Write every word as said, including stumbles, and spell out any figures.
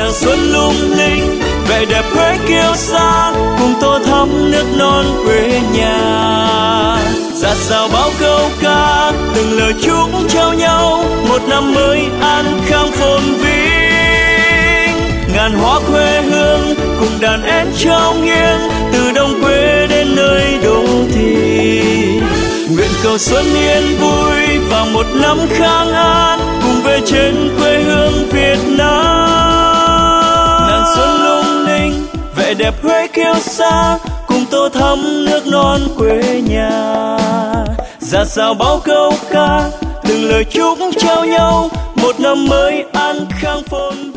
nàng xuân lung linh, vẻ đẹp Huế kiêu sa cùng tô thắm nước non quê nhà. Dạt dào bao câu ca từng lời chúc trao nhau, một năm mới an khang phồn vinh. Ngàn hoa quê hương cùng đàn én trao nghiêng, từ đồng quê đến nơi đô thị. Nguyện cầu xuân yên vui và một năm khang an, cùng về trên quê hương Việt Nam. Nàng xuân lung linh, vẻ đẹp Huế kiêu sa cùng tô thắm nước non quê nhà. Dạt dào bao câu ca từng lời chúc trao nhau, một năm mới an khang phồn